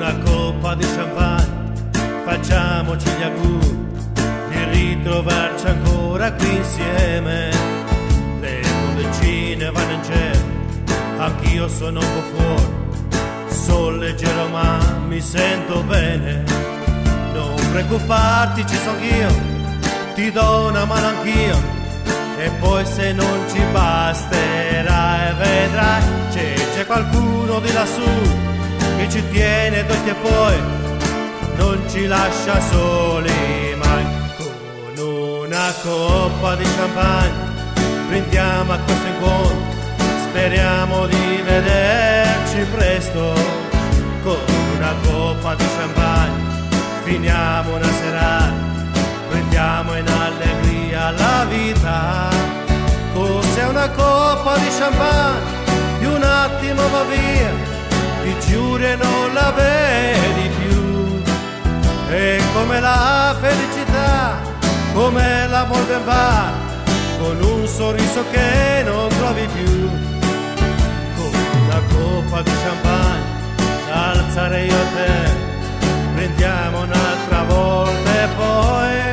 una coppa di champagne, facciamoci gli auguri di ritrovarci ancora qui insieme. Le bollicine vanno in cielo, anch'io sono un po' fuori, sono leggero ma mi sento bene. Non preoccuparti, ci sono io, ti do una mano anch'io, e poi se non ci basterà e vedrai c'è qualcuno di lassù che ci tiene dotti e poi non ci lascia soli mai. Con una coppa di champagne brindiamo a questo incontro, speriamo di vederci presto. Con una coppa di champagne finiamo una serata, brindiamo in allegria la vita. Cos'è una coppa di champagne? Di un attimo va via, ti giuro e non la vedi più. E come la felicità, come l'amor del bar, con un sorriso che non trovi più. Con una coppa di champagne alzare io e te, prendiamo un'altra volta e poi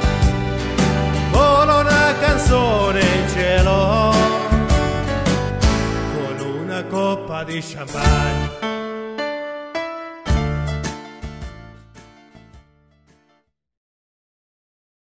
vola una canzone in cielo con una coppa di champagne.